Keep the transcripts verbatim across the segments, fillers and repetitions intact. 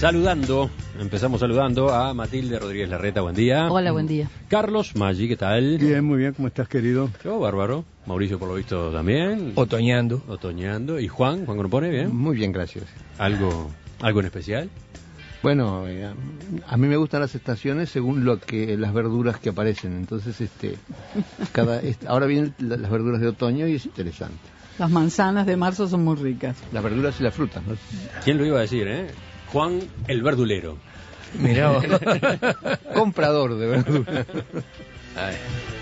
Saludando, empezamos saludando a Matilde Rodríguez Larreta, buen día. Hola, buen día. Carlos Maggi, ¿qué tal? Bien, muy bien, ¿cómo estás, querido? Yo, bárbaro. Mauricio, por lo visto, también. Otoñando. Otoñando. ¿Y Juan? ¿Juan Compone, bien? Muy bien, gracias. ¿Algo, algo en especial? Bueno, eh, a mí me gustan las estaciones según lo que las verduras que aparecen. Entonces, este, cada este, ahora vienen las verduras de otoño y es interesante. Las manzanas de marzo son muy ricas. Las verduras y las frutas, ¿no? ¿Quién lo iba a decir, eh? Juan el verdulero. Mirá vos. Comprador de verduras. Ay.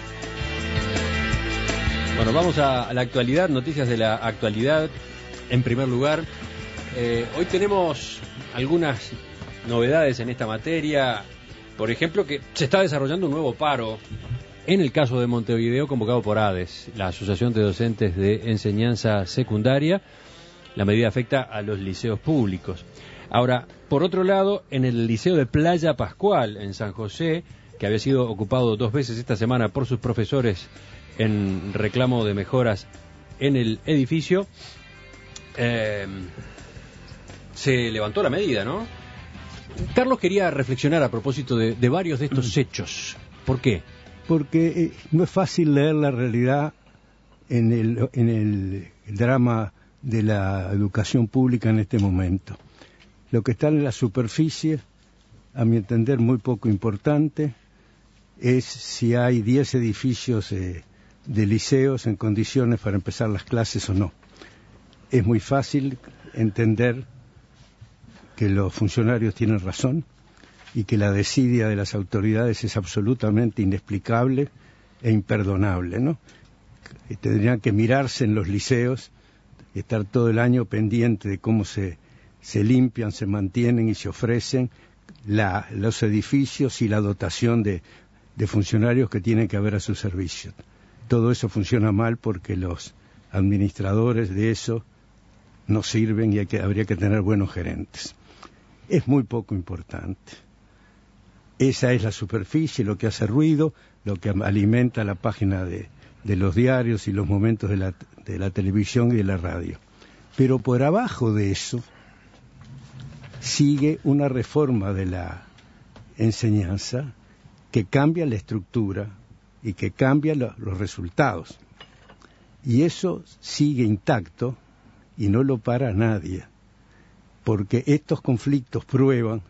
Bueno, vamos a, a la actualidad, noticias de la actualidad. En primer lugar, eh, hoy tenemos algunas novedades en esta materia. Por ejemplo, que se está desarrollando un nuevo paro en el caso de Montevideo, convocado por ADES, la Asociación de Docentes de Enseñanza Secundaria. La medida afecta a los liceos públicos. Ahora, por otro lado, en el Liceo de Playa Pascual, en San José, que había sido ocupado dos veces esta semana por sus profesores en reclamo de mejoras en el edificio, eh, se levantó la medida, ¿no? Carlos quería reflexionar a propósito de, de varios de estos hechos. ¿Por qué? Porque eh, no es fácil leer la realidad en el, en el drama de la educación pública en este momento. Lo que está en la superficie, a mi entender muy poco importante, es si hay diez edificios eh, de liceos en condiciones para empezar las clases o no. Es muy fácil entender que los funcionarios tienen razón y que la desidia de las autoridades es absolutamente inexplicable e imperdonable, ¿no? Y tendrían que mirarse en los liceos, estar todo el año pendiente de cómo se, se limpian, se mantienen y se ofrecen la, los edificios y la dotación de, de funcionarios que tienen que haber a su servicio. Todo eso funciona mal porque los administradores de eso no sirven y hay que, habría que tener buenos gerentes. Es muy poco importante. Esa es la superficie, lo que hace ruido, lo que alimenta la página de, de los diarios y los momentos de la, de la televisión y de la radio. Pero por abajo de eso sigue una reforma de la enseñanza que cambia la estructura y que cambia lo, los resultados. Y eso sigue intacto y no lo para nadie, porque estos conflictos prueban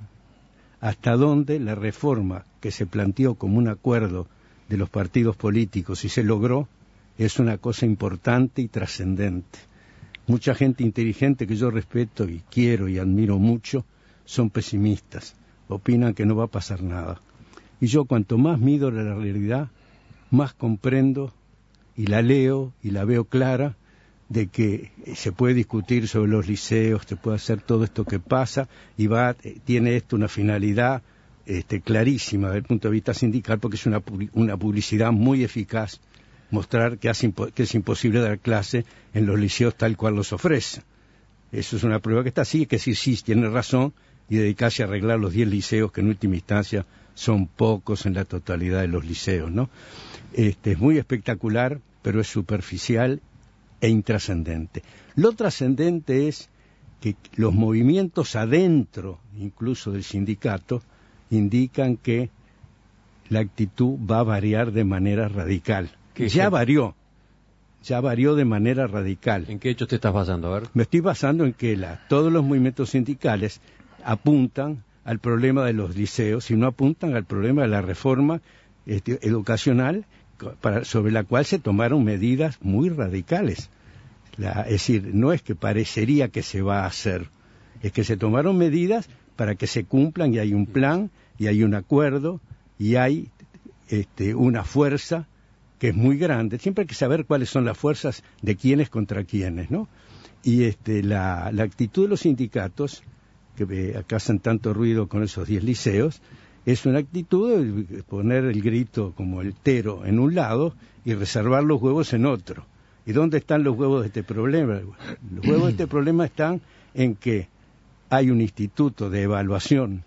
hasta dónde la reforma que se planteó como un acuerdo de los partidos políticos y se logró es una cosa importante y trascendente. Mucha gente inteligente que yo respeto y quiero y admiro mucho son pesimistas, opinan que no va a pasar nada. Y yo cuanto más mido la realidad, más comprendo y la leo y la veo clara de que se puede discutir sobre los liceos, se puede hacer todo esto que pasa y va tiene esto una finalidad este, clarísima desde el punto de vista sindical, porque es una, una publicidad muy eficaz, mostrar que, hace, que es imposible dar clase en los liceos tal cual los ofrece. Eso es una prueba que está así, que sí, sí, tiene razón, y dedicarse a arreglar los diez liceos, que en última instancia son pocos en la totalidad de los liceos, ¿no? Este, es muy espectacular, pero es superficial e intrascendente. Lo trascendente es que los movimientos adentro, incluso del sindicato, indican que la actitud va a variar de manera radical. Ya varió, ya varió de manera radical. ¿En qué hechos te estás basando? A ver. Me estoy basando en que la, todos los movimientos sindicales apuntan al problema de los liceos y no apuntan al problema de la reforma este, educacional para, sobre la cual se tomaron medidas muy radicales. La, es decir, no es que parecería que se va a hacer, es que se tomaron medidas para que se cumplan y hay un plan y hay un acuerdo y hay este, una fuerza que es muy grande. Siempre hay que saber cuáles son las fuerzas de quiénes contra quiénes, ¿no? Y este, la, la actitud de los sindicatos, que eh, acá hacen tanto ruido con esos diez liceos, es una actitud de poner el grito como el tero en un lado y reservar los huevos en otro. ¿Y dónde están los huevos de este problema? Los huevos de este problema están en que hay un instituto de evaluación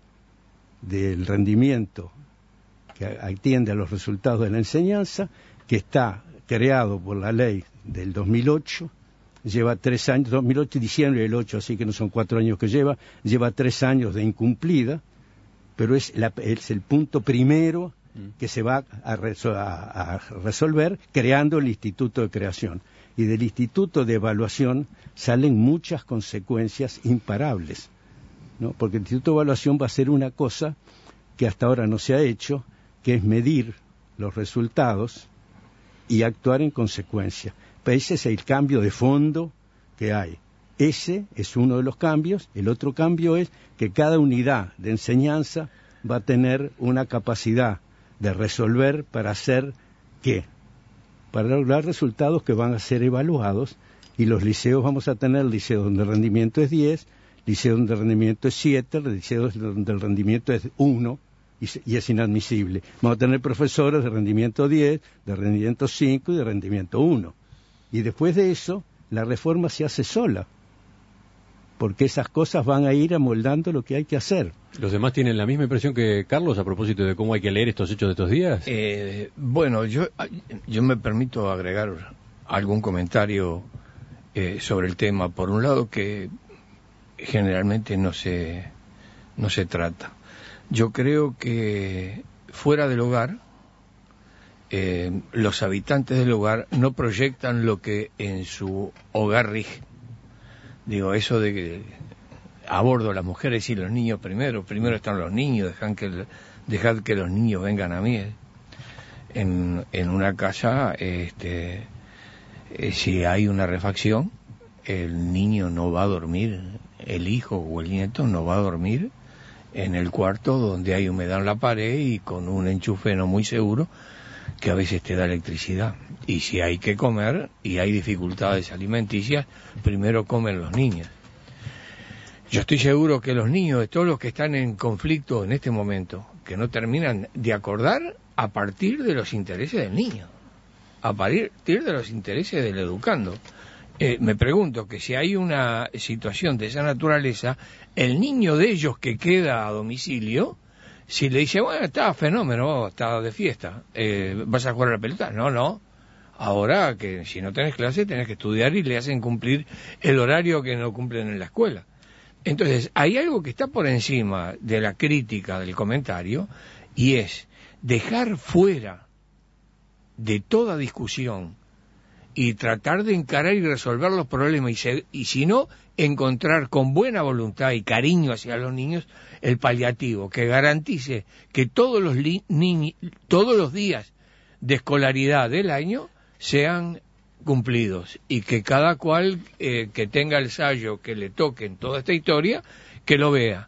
del rendimiento que atiende a los resultados de la enseñanza, que está creado por la ley del dos mil ocho, lleva tres años, dos mil ocho, diciembre del ocho, así que no son cuatro años que lleva, lleva tres años de incumplida, pero es, la, es el punto primero que se va a, resol- a, a resolver creando el Instituto de Creación. Y del Instituto de Evaluación salen muchas consecuencias imparables, ¿no? Porque el Instituto de Evaluación va a ser una cosa que hasta ahora no se ha hecho, que es medir los resultados y actuar en consecuencia. Pero ese es el cambio de fondo que hay. Ese es uno de los cambios. El otro cambio es que cada unidad de enseñanza va a tener una capacidad de resolver para hacer ¿qué? Para lograr resultados que van a ser evaluados, y los liceos vamos a tener liceos donde el rendimiento es diez, liceos donde el rendimiento es siete, liceos donde el rendimiento es uno, y, y es inadmisible. Vamos a tener profesores de rendimiento diez, de rendimiento cinco y de rendimiento uno. Y después de eso, la reforma se hace sola, porque esas cosas van a ir amoldando lo que hay que hacer. ¿Los demás tienen la misma impresión que Carlos a propósito de cómo hay que leer estos hechos de estos días? Eh, bueno, yo, yo me permito agregar algún comentario eh, sobre el tema. Por un lado, que generalmente no se, no se trata. Yo creo que fuera del hogar, eh, los habitantes del hogar no proyectan lo que en su hogar rige. Digo, eso de que a bordo las mujeres y los niños primero, primero están los niños, dejan que, dejad que los niños vengan a mí. ¿eh? En, en una casa, este, eh, si hay una refacción, el niño no va a dormir, el hijo o el nieto no va a dormir en el cuarto donde hay humedad en la pared y con un enchufe no muy seguro que a veces te da electricidad. Y si hay que comer y hay dificultades alimenticias, primero comen los niños. Yo estoy seguro que los niños, todos los que están en conflicto en este momento, que no terminan de acordar a partir de los intereses del niño, a partir de los intereses del educando. Eh, me pregunto que si hay una situación de esa naturaleza, el niño de ellos que queda a domicilio, si le dice, bueno, está fenómeno, está de fiesta, eh, ¿vas a jugar a la pelota? No, no. Ahora que si no tenés clase tenés que estudiar y le hacen cumplir el horario que no cumplen en la escuela. Entonces, hay algo que está por encima de la crítica, del comentario, y es dejar fuera de toda discusión y tratar de encarar y resolver los problemas y, se, y si no, encontrar con buena voluntad y cariño hacia los niños el paliativo que garantice que todos los, li, ni, todos los días de escolaridad del año sean cumplidos y que cada cual eh, que tenga el sayo que le toque en toda esta historia, que lo vea.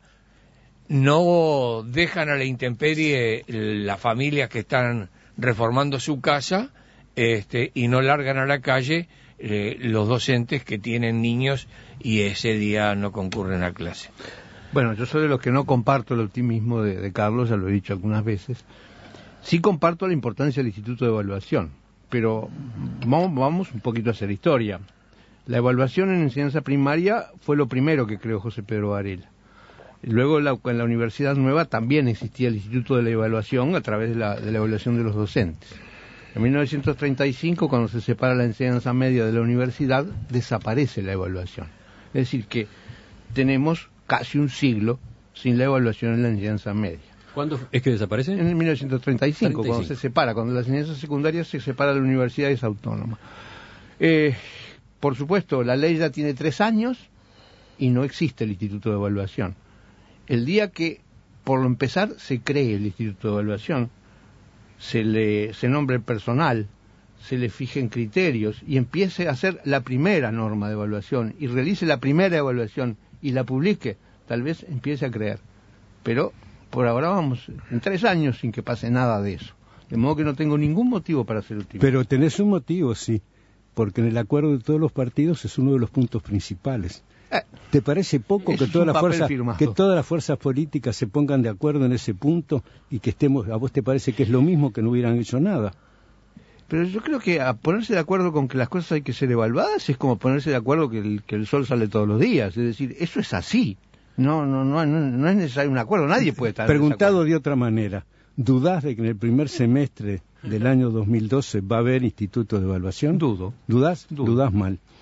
No dejan a la intemperie las familias que están reformando su casa este, y no largan a la calle eh, los docentes que tienen niños y ese día no concurren a clase. Bueno, yo soy de los que no comparto el optimismo de, de Carlos, ya lo he dicho algunas veces. Sí comparto la importancia del Instituto de Evaluación, pero vamos, vamos un poquito a hacer historia. La evaluación en enseñanza primaria fue lo primero que creó José Pedro Varela. Luego la, en la Universidad Nueva también existía el Instituto de la Evaluación a través de la, de la evaluación de los docentes. En mil novecientos treinta y cinco, cuando se separa la enseñanza media de la universidad, desaparece la evaluación. Es decir, que tenemos casi un siglo sin la evaluación en la enseñanza media. ¿Cuándo es que desaparece? En mil novecientos treinta y cinco, treinta y cinco. Cuando se separa, cuando la enseñanza secundaria se separa de la universidad y es autónoma. Eh, por supuesto, la ley ya tiene tres años y no existe el Instituto de Evaluación. El día que, por lo empezar, se cree el Instituto de Evaluación, se le se nombre el personal, se le fijen criterios y empiece a hacer la primera norma de evaluación y realice la primera evaluación y la publique, tal vez empiece a creer. Pero por ahora vamos en tres años sin que pase nada de eso. De modo que no tengo ningún motivo para ser optimista. Pero tenés un motivo, sí, porque en el acuerdo de todos los partidos es uno de los puntos principales. Eh, ¿Te parece poco que todas las fuerzas firmado. que todas las fuerzas políticas se pongan de acuerdo en ese punto y que estemos, a vos te parece que es lo mismo que no hubieran hecho nada? Pero yo creo que a ponerse de acuerdo con que las cosas hay que ser evaluadas es como ponerse de acuerdo que el, que el sol sale todos los días. Es decir, eso es así. No, no, no, no, no es necesario un acuerdo. Nadie puede estar. Preguntado de otra manera, ¿dudás de que en el primer semestre del año dos mil doce va a haber instituto de evaluación? Dudo. ¿Dudás? Dudo. Dudás mal.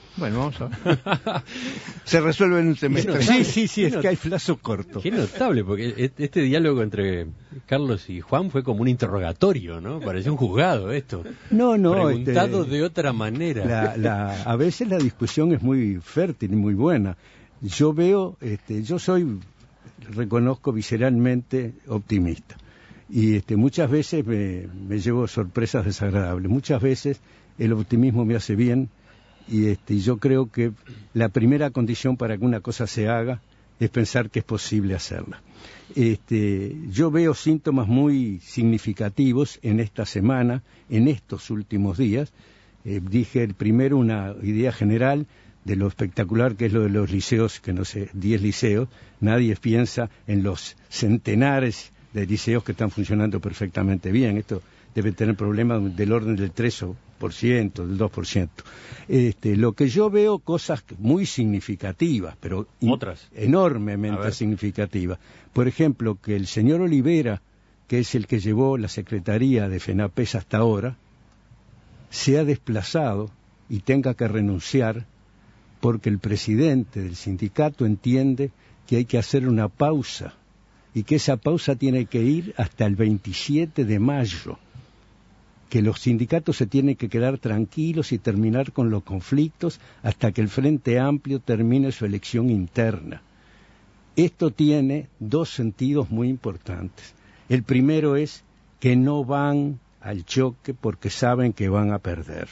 Bueno, vamos a ver. Se resuelve en un semestre. Sí, sí, sí, es que hay plazo corto. Qué notable, porque este diálogo entre Carlos y Juan fue como un interrogatorio, ¿no? Parecía un juzgado esto. No, no. Preguntado este, de otra manera. La, la, a veces la discusión es muy fértil y muy buena. Yo veo, este, yo soy, reconozco visceralmente optimista. Y este, muchas veces me, me llevo sorpresas desagradables. Muchas veces el optimismo me hace bien. Y este, yo creo que la primera condición para que una cosa se haga es pensar que es posible hacerla. Este, yo veo síntomas muy significativos en esta semana, en estos últimos días. Eh, dije el primero una idea general de lo espectacular que es lo de los liceos, que no sé, diez liceos. Nadie piensa en los centenares de liceos que están funcionando perfectamente bien. Esto debe tener problemas del orden del tres por ciento, del dos por ciento. Este, lo que yo veo, cosas muy significativas, pero otras enormemente significativas. Por ejemplo, que el señor Olivera, que es el que llevó la Secretaría de FENAPES hasta ahora, sea desplazado y tenga que renunciar porque el presidente del sindicato entiende que hay que hacer una pausa y que esa pausa tiene que ir hasta el veintisiete de mayo, que los sindicatos se tienen que quedar tranquilos y terminar con los conflictos hasta que el Frente Amplio termine su elección interna. Esto tiene dos sentidos muy importantes. El primero es que no van al choque porque saben que van a perder.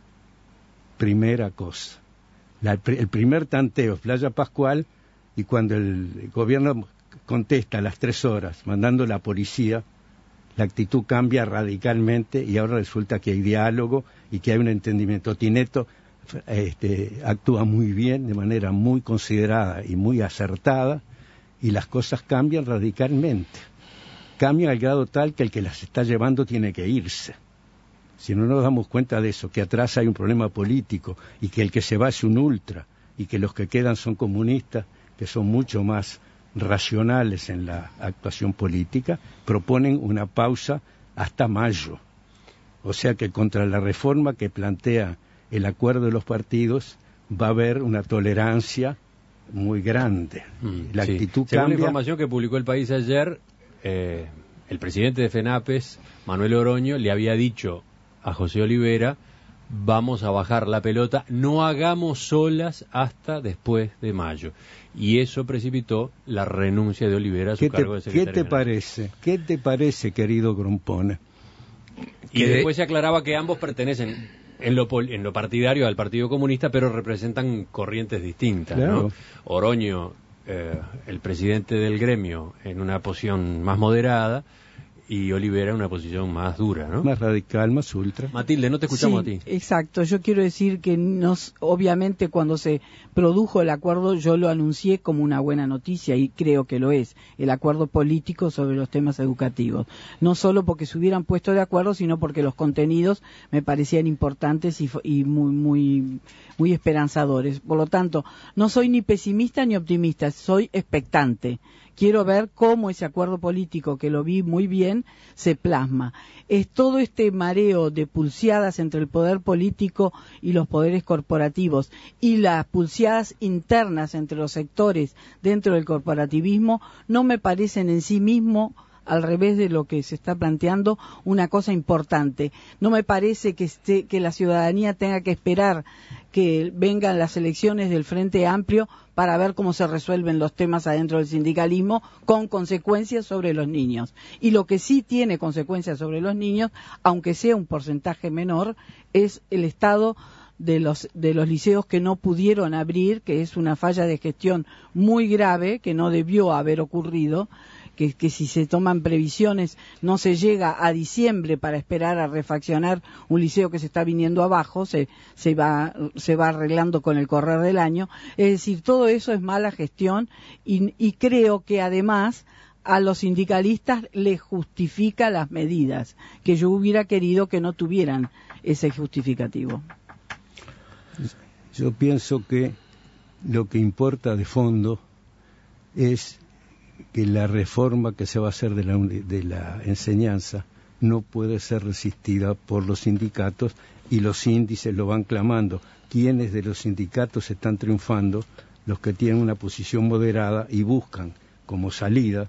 Primera cosa. La, el primer tanteo es Playa Pascual, y cuando el gobierno contesta a las tres horas mandando la policía, la actitud cambia radicalmente y ahora resulta que hay diálogo y que hay un entendimiento. Tinetto este, actúa muy bien, de manera muy considerada y muy acertada, y las cosas cambian radicalmente. Cambian al grado tal que el que las está llevando tiene que irse. Si no nos damos cuenta de eso, que atrás hay un problema político y que el que se va es un ultra y que los que quedan son comunistas, que son mucho más racionales en la actuación política, proponen una pausa hasta mayo. O sea que contra la reforma que plantea el acuerdo de los partidos va a haber una tolerancia muy grande. Mm, la sí. actitud Según cambia. la información que publicó El País ayer, eh, el presidente de FENAPES, Manuel Oroño, le había dicho a José Olivera: vamos a bajar la pelota, no hagamos solas hasta después de mayo. Y eso precipitó la renuncia de Olivera a su ¿Qué cargo te, de secretario ¿Qué te general. parece? ¿Qué te parece, querido Grompone? Y que después se aclaraba que ambos pertenecen en lo, pol, en lo partidario al Partido Comunista, pero representan corrientes distintas, claro. ¿no? Oroño, eh, el presidente del gremio, en una posición más moderada, y Olivera en una posición más dura, ¿no? Más radical, más ultra. Matilde, no te escuchamos Sí, a ti. Exacto, yo quiero decir que nos, obviamente cuando se produjo el acuerdo yo lo anuncié como una buena noticia y creo que lo es, el acuerdo político sobre los temas educativos. No solo porque se hubieran puesto de acuerdo, sino porque los contenidos me parecían importantes y, y muy, muy, muy esperanzadores. Por lo tanto, no soy ni pesimista ni optimista, soy expectante. Quiero ver cómo ese acuerdo político, que lo vi muy bien, se plasma. Es todo este mareo de pulseadas entre el poder político y los poderes corporativos y las pulseadas internas entre los sectores dentro del corporativismo, no me parecen en sí mismo, al revés de lo que se está planteando, una cosa importante. No me parece que, esté, que la ciudadanía tenga que esperar que vengan las elecciones del Frente Amplio para ver cómo se resuelven los temas adentro del sindicalismo con consecuencias sobre los niños. Y lo que sí tiene consecuencias sobre los niños, aunque sea un porcentaje menor, es el estado de los de los liceos que no pudieron abrir, que es una falla de gestión muy grave que no debió haber ocurrido. Que, que si se toman previsiones no se llega a diciembre para esperar a refaccionar un liceo que se está viniendo abajo, se, se va se va arreglando con el correr del año. Es decir, todo eso es mala gestión y, y creo que además a los sindicalistas les justifica las medidas, que yo hubiera querido que no tuvieran ese justificativo. Yo pienso que lo que importa de fondo es que la reforma que se va a hacer de la, de la enseñanza no puede ser resistida por los sindicatos y los índices lo van clamando. ¿Quiénes de los sindicatos están triunfando? Los que tienen una posición moderada y buscan como salida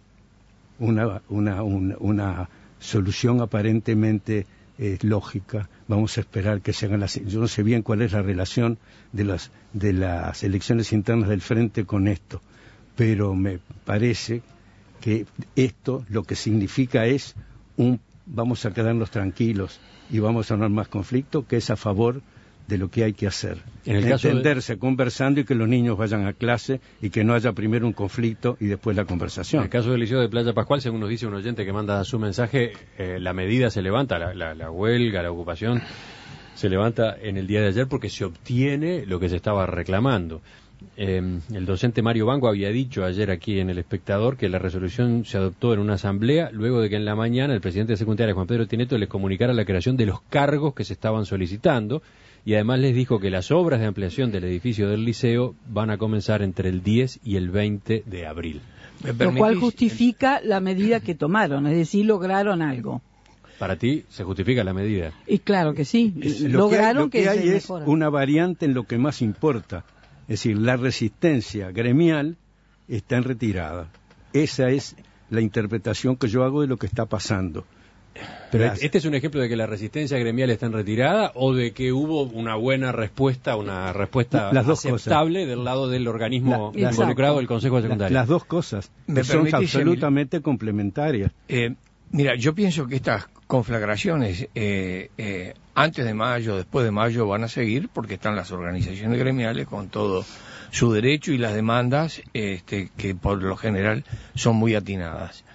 una, una, una, una solución aparentemente eh, lógica. Vamos a esperar que se hagan las... Yo no sé bien cuál es la relación de las, de las elecciones internas del Frente con esto, pero me parece que esto lo que significa es un vamos a quedarnos tranquilos y vamos a no más conflicto, que es a favor de lo que hay que hacer. En el Entenderse caso de... conversando y que los niños vayan a clase y que no haya primero un conflicto y después la conversación. En el caso del Liceo de Playa Pascual, según nos dice un oyente que manda su mensaje, eh, la medida se levanta, la, la, la huelga, la ocupación se levanta en el día de ayer porque se obtiene lo que se estaba reclamando. Eh, el docente Mario Banco había dicho ayer aquí en El Espectador que la resolución se adoptó en una asamblea luego de que en la mañana el presidente de secundaria, Juan Pedro Tineto, les comunicara la creación de los cargos que se estaban solicitando y además les dijo que las obras de ampliación del edificio del liceo van a comenzar entre el diez y el veinte de abril. Lo cual justifica la medida que tomaron, es decir, lograron algo. Para ti se justifica la medida. Y claro que sí, lo lograron que hay, lo que, que, hay se es mejora. Una variante en lo que más importa. Es decir, la resistencia gremial está en retirada. Esa es la interpretación que yo hago de lo que está pasando. Pero Las... ¿este es un ejemplo de que la resistencia gremial está en retirada o de que hubo una buena respuesta, una respuesta las dos aceptable cosas. del lado del organismo la, involucrado, el Consejo de Secundaria? La, las dos cosas, que son absolutamente complementarias. Eh, mira, yo pienso que estas conflagraciones eh, eh, antes de mayo, después de mayo van a seguir porque están las organizaciones gremiales con todo su derecho y las demandas este, que por lo general son muy atinadas.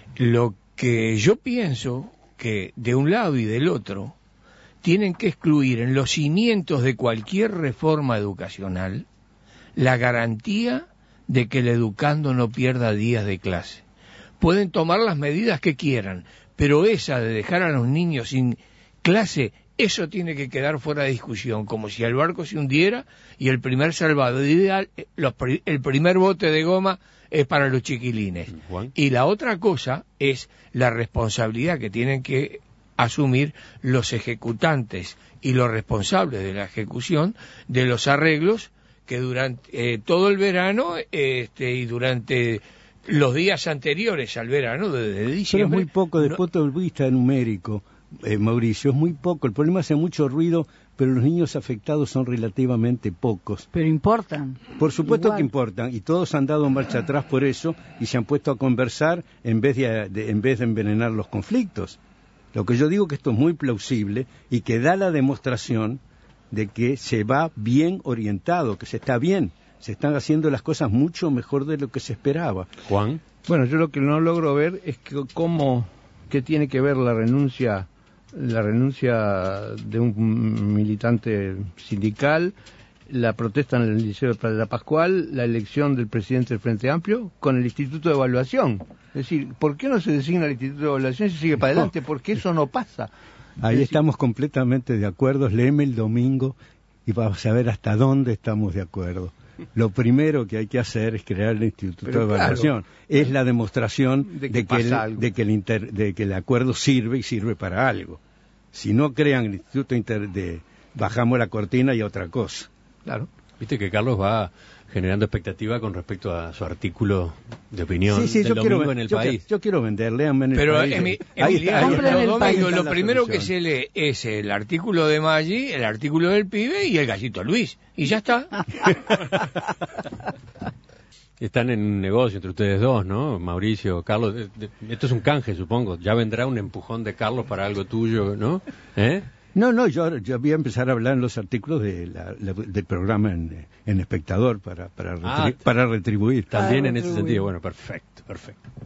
Lo que yo pienso que de un lado y del otro tienen que excluir en los cimientos de cualquier reforma educacional la garantía de que el educando no pierda días de clase. Pueden tomar las medidas que quieran, pero esa de dejar a los niños sin clase, eso tiene que quedar fuera de discusión, como si el barco se hundiera y el primer salvado ideal, los, el primer bote de goma es para los chiquilines. Juan. Y la otra cosa es la responsabilidad que tienen que asumir los ejecutantes y los responsables de la ejecución de los arreglos que durante eh, todo el verano este, y durante los días anteriores al verano, desde diciembre... Pero es muy poco, desde el no... punto de vista numérico, eh, Mauricio, es muy poco. El problema hace mucho ruido, pero los niños afectados son relativamente pocos. Pero importan. Por supuesto Igual. que importan, y todos han dado marcha atrás por eso, y se han puesto a conversar en vez de, de, en vez de envenenar los conflictos. Lo que yo digo que esto es muy plausible, y que da la demostración de que se va bien orientado, que se está bien. Se están haciendo las cosas mucho mejor de lo que se esperaba. Juan. Bueno, yo lo que no logro ver es que cómo, qué tiene que ver la renuncia, la renuncia de un militante sindical, la protesta en el Liceo de Playa Pascual, la elección del presidente del Frente Amplio con el Instituto de Evaluación. Es decir, ¿por qué no se designa el Instituto de Evaluación y se sigue para adelante? ¿Por qué eso no pasa? Ahí decir, estamos completamente de acuerdo. Léeme el domingo y vamos a ver hasta dónde estamos de acuerdo. Lo primero que hay que hacer es crear el Instituto Pero de Evaluación. Claro, es la demostración de que, de que, el, de, que el inter, de que el acuerdo sirve y sirve para algo. Si no crean el Instituto Inter de bajamos la cortina y otra cosa. Claro. Viste que Carlos va generando expectativa con respecto a su artículo de opinión sí, sí, del yo domingo quiero, en el yo país. Quiero, yo quiero vender, léanme en el Pero, país. Emi, Ahí Emiliano, está, los domingos, lo primero que solución. se lee es el artículo de Maggi, el artículo del pibe y el gallito Luis. Y ya está. Están en un negocio entre ustedes dos, ¿no? Mauricio, Carlos. De, de, esto es un canje, supongo. Ya vendrá un empujón de Carlos para algo tuyo, ¿no? ¿Eh? No, no, yo, yo voy a empezar a hablar en los artículos de la, la, del programa en, en Espectador para, para, retri, ah, para retribuir. También para en ese retribuir. sentido. Bueno, perfecto, perfecto.